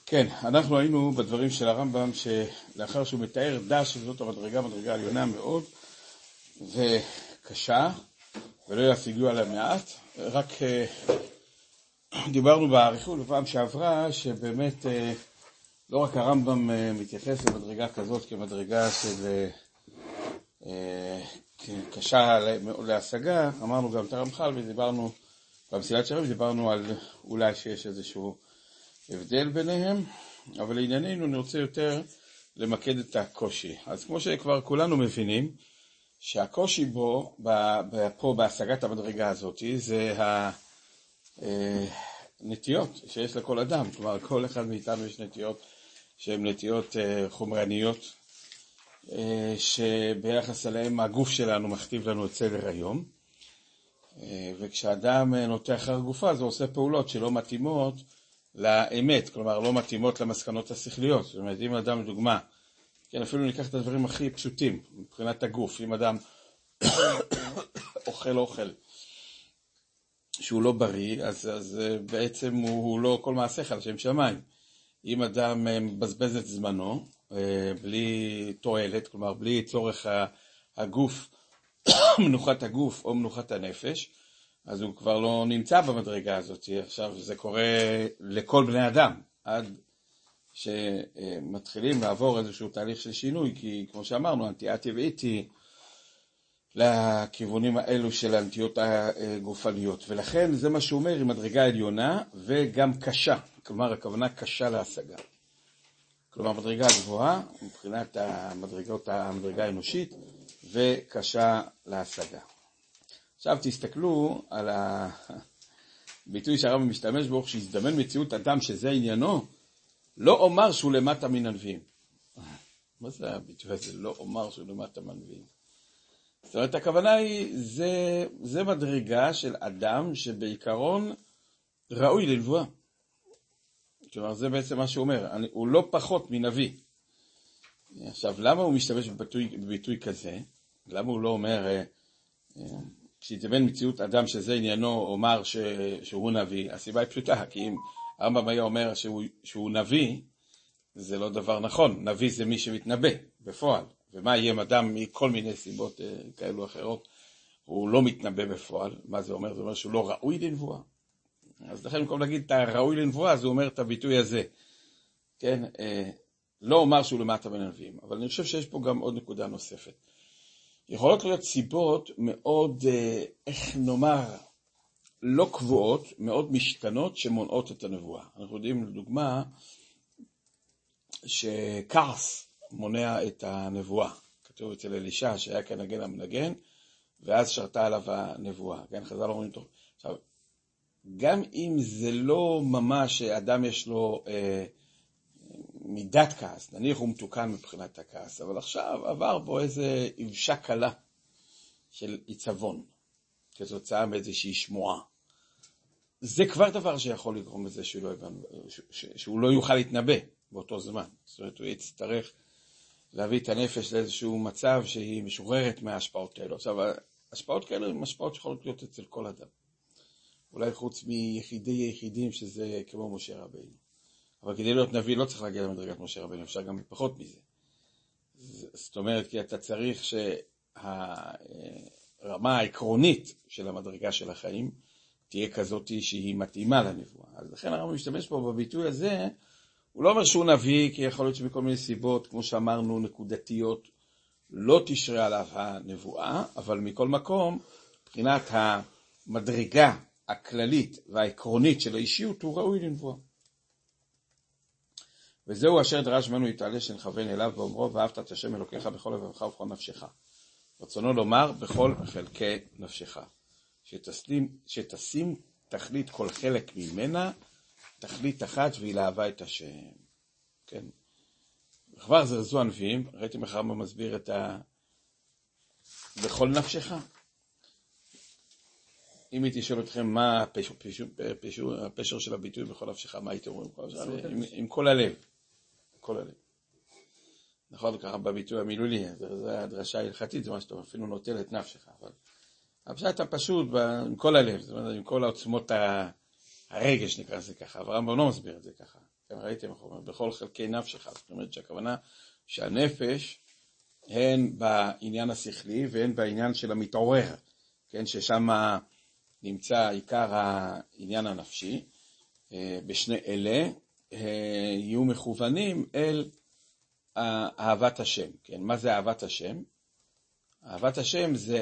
כן, אנחנו היינו בדברים של הרמב"ם שלאחר שהוא מתאר דש שזאת מדרגה עליונה מאוד וקשה ולא ישיגו עליה מעט. רק דיברנו בעריכות בפעם שעברה שבאמת לא רק הרמב"ם מתייחס למדרגה כזאת כמדרגה של קשה להשגה, אמרנו גם את הרמח"ל ודיברנו במסילת שערים, דיברנו על אולי שיש איזשהו הבדל ביניהם, אבל לענייננו אני רוצה יותר למקד את הקושי. אז כמו שכבר כולנו מבינים, שהקושי בו, פה בהשגת המדרגה הזאת, זה הנטיות שיש לכל אדם. כלומר, כל אחד מאיתנו יש נטיות שהן נטיות חומרניות, שביחס אליהם הגוף שלנו מכתיב לנו את סדר היום. וכשאדם נוטה אחר גופה, זה עושה פעולות שלא מתאימות לאמת, כלומר לא מתאימות למסקנות השכליות. זאת אומרת, אם אדם לדוגמה, כן, אפילו ניקח את הדברים הכי פשוטים מבחינת הגוף, אם אדם אוכל שהוא לא בריא, אז בעצם הוא לא כל מעשיך על שם שמיים. אם אדם מבזבז את זמנו בלי תועלת, כלומר בלי צורך הגוף, מנוחת הגוף או מנוחת הנפש, אז הוא כבר לא נמצא במדרגה הזאת. עכשיו זה קורה לכל בני אדם, עד שמתחילים לעבור איזשהו תהליך של שינוי, כי כמו שאמרנו, הנטייה הטבעית היא לכיוונים האלו של הנטיות הגופניות, ולכן זה מה שהוא אומר, היא מדרגה עליונה וגם קשה, כלומר הכוונה קשה להשגה. כלומר מדרגה גבוהה מבחינת המדרגה האנושית וקשה להשגה. עכשיו תסתכלו על הביטוי שהרמב"ם משתמש בו, שהזדמן מציאות אדם שזה עניינו, לא אומר שהוא למטה מן הנביאים. מה זה הביטוי הזה? לא אומר שהוא למטה מן הנביאים. זאת אומרת, הכוונה היא, זה מדרגה של אדם שבעיקרון ראוי לנבואה. כלומר, זה בעצם מה שהוא אומר, הוא לא פחות מנביא. עכשיו, למה הוא משתמש בביטוי כזה? למה הוא לא אומר, כשהתאבן מציאות אדם שזה עניינו, אומר שהוא נביא? הסיבה היא פשוטה, כי אם הרמב"ם היה אומר שהוא נביא, זה לא דבר נכון. נביא זה מי שמתנבא בפועל. ומה יהיה אם אדם מכל מיני סיבות כאלו אחרות, הוא לא מתנבא בפועל? מה זה אומר? זה אומר שהוא לא ראוי לנבואה. אז לכן במקום להגיד את הראוי לנבואה, אז הוא אומר את הביטוי הזה. כן? לא אומר שהוא למטה מן הנביאים. אבל אני חושב שיש פה גם עוד נקודה נוספת. יכולות להיות סיבות מאוד, איך נאמר, לא קבועות, מאוד משתנות שמונעות את הנבואה. אנחנו יודעים לדוגמה שכעס מונע את הנבואה. כתוב אצל אלישע שהיה כנגן המנגן, ואז שרתה עליו הנבואה. כן, חז"ל אומרים טוב. עכשיו, גם אם זה לא ממש אדם יש לו מידת כעס, נניח הוא מתוקן מבחינת הכעס, אבל עכשיו עבר בו איזה יבשה קלה של עיצבון, כתוצאה מאיזושהי שמועה. זה כבר דבר שיכול לגרום לזה שהוא לא יוכל להתנבא באותו זמן. זאת אומרת, הוא יצטרך להביא את הנפש לאיזשהו מצב שהיא משוחררת מההשפעות האלו. עכשיו, ההשפעות כאלו הן השפעות שיכולות להיות אצל כל אדם. אולי חוץ מיחידים שזה כמו משה רבינו. אבל כדי להיות נביא לא צריך להגיע למדרגת משה רבינו, אפשר גם פחות מזה. זאת אומרת, כי אתה צריך שהרמה העקרונית של המדרגה של החיים תהיה כזאת שהיא מתאימה לנבואה. אז לכן הרמב"ם משתמש פה בביטוי הזה, הוא לא אומר שהוא נביא, כי יכול להיות שבכל מיני סיבות, כמו שאמרנו, נקודתיות, לא תשרה עליו הנבואה, אבל מכל מקום, מבחינת המדרגה הכללית והעקרונית של האישיות, הוא ראוי לנבואה. וזהו אשר דרש ממנו יתעלה שנכוון אליו ואומרו, ואהבת את השם אלוקיך בכל לבבך ובכל נפשך. רצונו לומר, בכל חלקי נפשך. שתשים תכלית כל חלק ממנה, תכלית אחת והיא לאהבה את השם. כן. וכבר זרזו הנביאים, ראיתם איך הרמב"ם מסביר את בכל נפשך. אם הייתי שואל אתכם מה הפשר של הביטוי בכל נפשך, מה הייתם אומרים? עם כל הלב. כל הלב. נכון, ככה בביטוי המילולי, זה הדרשה ההלכתית, זה מה שאתה אפילו נוטל את נפשך. אבל הפשט הפשוט עם כל הלב, זאת אומרת, עם כל העוצמות הרגש נקרא זה ככה, אבל הרמב"ם לא מסביר את זה ככה. אתם ראיתם, בכל חלקי נפשך, זאת אומרת שהכוונה שהנפש הן בעניין השכלי והן בעניין של המתעורר, כן, ששם נמצא עיקר העניין הנפשי, בשני אלה יהיו מכוונים אל אהבת השם. כן, מה זה אהבת השם? אהבת השם זה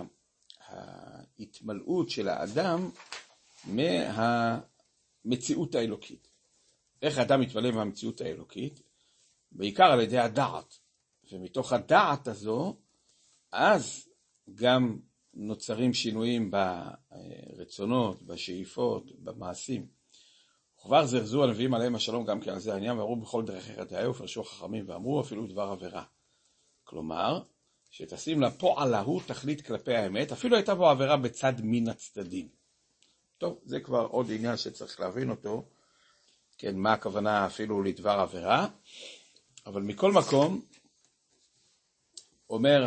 ההתמלאות של האדם מהמציאות האלוקית. איך האדם מתמלא מהמציאות האלוקית? בעיקר על ידי הדעת. ומתוך הדעת הזו, אז גם נוצרים שינויים ברצונות, בשאיפות, במעשים. וכבר זרזו הנביאים עליהם השלום גם כן על זה העניין, ואמרו בכל דרכי חטאיהם ופרשו חכמים, ואמרו אפילו דבר עבירה. כלומר, שתשים לפועל ההוא תכלית כלפי האמת, אפילו הייתה בו עבירה בצד מן הצדדים. טוב, זה כבר עוד עניין שצריך להבין אותו, כן, מה הכוונה אפילו לדבר עבירה, אבל מכל מקום, אומר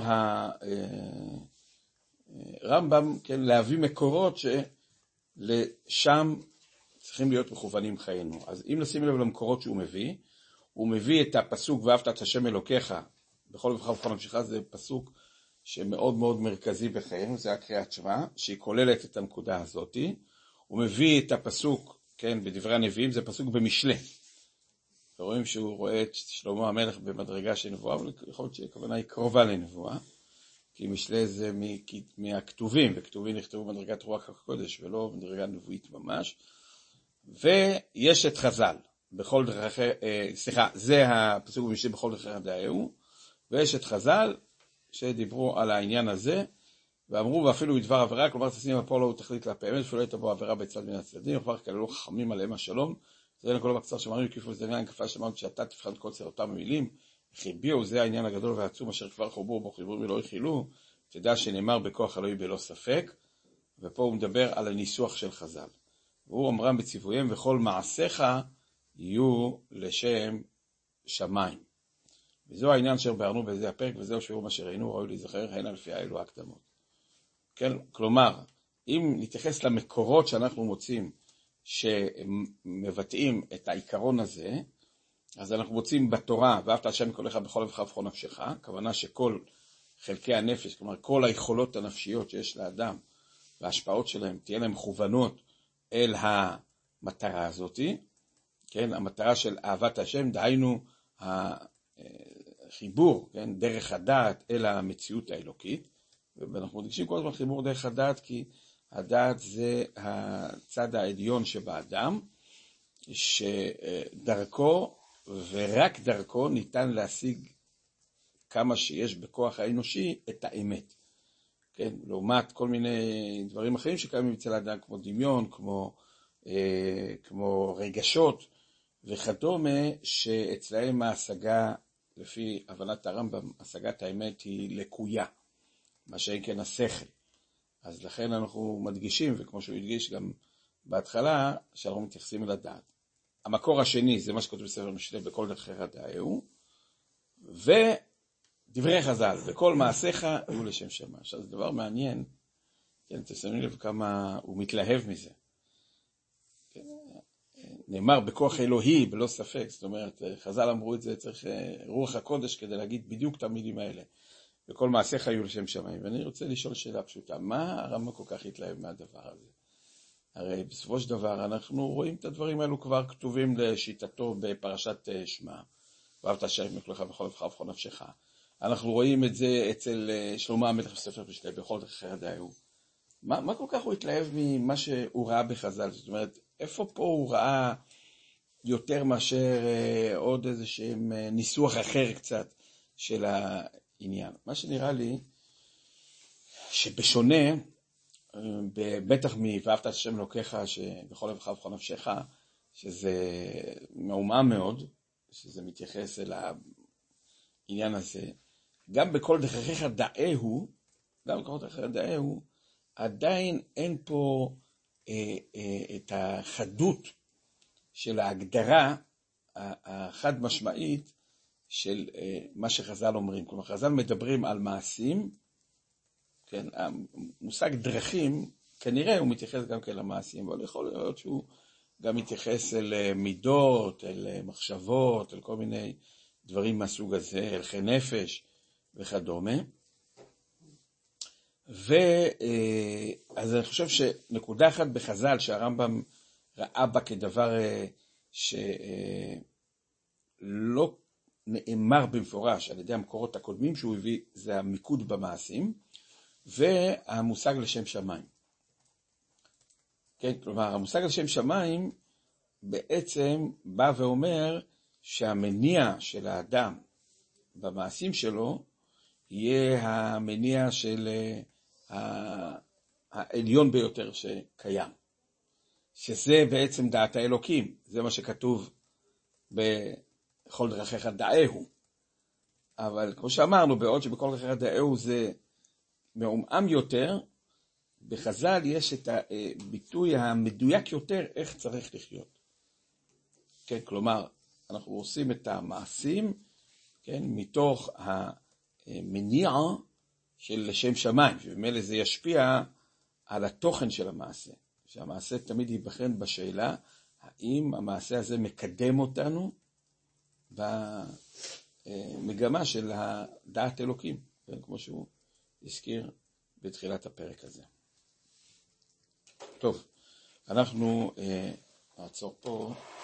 הרמב"ם, כן, להביא מקורות שלשם צריכים להיות מכוונים חיינו. אז אם נשים לב למקורות שהוא מביא, הוא מביא את הפסוק ואהבת את השם אלוקיך, בכל לבך ובכל נפשך, זה פסוק שמאוד מאוד מרכזי בחיינו, זה הקריאת שמע, שהיא כוללת את הנקודה הזאת. הוא מביא את הפסוק, כן, בדברי הנביאים, זה פסוק במשלי. ורואים שהוא רואה את שלמה המלך במדרגה של נבואה, אבל יכול להיות שהכוונה היא קרובה לנבואה, כי משלי זה מהכתובים, וכתובים נכתבו במדרגת רוח הקודש, ולא במדרגה נבואית ממש. ויש את חז"ל, בכל דרכי, זה הפסוק במשלי בכל דרכי חטאיהם, ויש את חז"ל שדיברו על העניין הזה, ואמרו ואפילו בדבר עבירה, כלומר תשים הפועל הוא תכלית כלפי האמת, אפילו הייתה בו עבירה בצד מן הצדדים, וכבר כללו חכמים עליהם השלום, זה לכל בקצר שמרים כיפו זה עניין כפה שמרים שאתה תבחן קוצר אותם המילים, חיביאו, זה העניין הגדול והעצום אשר כבר חוברו בו חיברו ולא יחילו, תדע שנאמר בכוח אלוהי בלא ספק, ופה הוא מדבר על הניסוח של חז"ל. והוא אמרם בציוויים וכל מעשיך יהיו לשם שמיים. וזהו העניין אשר בארנו בזה הפרק, וזהו שיעור מה שראינו, ראוי להיזכר, הן לפי האלו הקדמות. כן, כלומר, אם נתייחס למקורות שאנחנו מוצאים, שמבטאים את העיקרון הזה, אז אנחנו מוצאים בתורה, ואהבת השם מכל אחד בכל לבך ובכל נפשך, הכוונה שכל חלקי הנפש, כלומר כל היכולות הנפשיות שיש לאדם, וההשפעות שלהם תהיה להם מכוונות אל המטרה הזאת, כן, המטרה של אהבת השם, דהיינו החיבור, כן, דרך הדעת אל המציאות האלוקית, ואנחנו מדגישים כל הזמן חיבור דרך הדעת, כי הדעת זה הצד העליון שבאדם, שדרכו ורק דרכו ניתן להשיג כמה שיש בכוח האנושי את האמת. כן, לעומת כל מיני דברים אחרים שקיימים אצל האדם, כמו דמיון, כמו רגשות וכדומה, שאצלהם ההשגה, לפי הבנת הרמב"ם, השגת האמת היא לקויה, מה שאין כן השכל. אז לכן אנחנו מדגישים, וכמו שהוא הדגיש גם בהתחלה, שאנחנו מתייחסים אל הדעת. המקור השני זה מה שכתוב בספר משלי בכל דרכי חטאיהם, ודברי חז"ל, וכל מעשיך יהיו לשם שמיים. עכשיו זה דבר מעניין, כן, תשימו לב כמה הוא מתלהב מזה. כן, נאמר בכוח אלוהי, בלא ספק, זאת אומרת, חז"ל אמרו את זה, צריך רוח הקודש כדי להגיד בדיוק את המילים האלה. וכל מעשיך יהיו לשם שמיים. ואני רוצה לשאול שאלה פשוטה, מה הרמב"ם כל כך התלהב מהדבר הזה? הרי בסופו של דבר אנחנו רואים את הדברים האלו כבר כתובים לשיטתו בפרשת שמע. ואהבת השם מכל לבך בכל לבך ובכל נפשך. אנחנו רואים את זה אצל שלמה המלך בספר משלי בכל דרכי חטאיהם. מה כל כך הוא התלהב ממה שהוא ראה בחז"ל? זאת אומרת, איפה פה הוא ראה יותר מאשר עוד איזשהם ניסוח אחר קצת של העניין? מה שנראה לי שבשונה, בטח ואהבת את השם אלוקיך בכל לבך ובכל נפשך, שזה מעומעם מאוד, שזה מתייחס אל העניין הזה, גם בכל דרכי חטאיהם, עדיין אין פה את החדות של ההגדרה החד משמעית של מה שחז"ל אומרים. כלומר, חז"ל מדברים על מעשים, כן, המושג דרכים כנראה הוא מתייחס גם כן למעשים, אבל יכול להיות שהוא גם מתייחס אל מידות, אל מחשבות, אל כל מיני דברים מהסוג הזה, הלכי נפש וכדומה. אז אני חושב שנקודה אחת בחז"ל שהרמב"ם ראה בה כדבר שלא נאמר במפורש על ידי המקורות הקודמים שהוא הביא, זה המיקוד במעשים והמושג לשם שמיים. כן, כלומר, המושג לשם שמיים בעצם בא ואומר שהמניע של האדם במעשים שלו יהיה המניע של העליון ביותר שקיים. שזה בעצם דעת האלוקים. זה מה שכתוב בכל דרכיך דעהו. אבל כמו שאמרנו, בעוד שבכל דרכיך דעהו זה מעומעם יותר, בחז"ל יש את הביטוי המדויק יותר איך צריך לחיות. כן, כלומר, אנחנו עושים את המעשים, כן, מתוך המניע של לשם שמיים, ובמילא זה ישפיע על התוכן של המעשה. שהמעשה תמיד ייבחן בשאלה, האם המעשה הזה מקדם אותנו במגמה של הדעת אלוקים, כן, כמו שהוא הזכיר בתחילת הפרק הזה. טוב, אנחנו נעצור פה.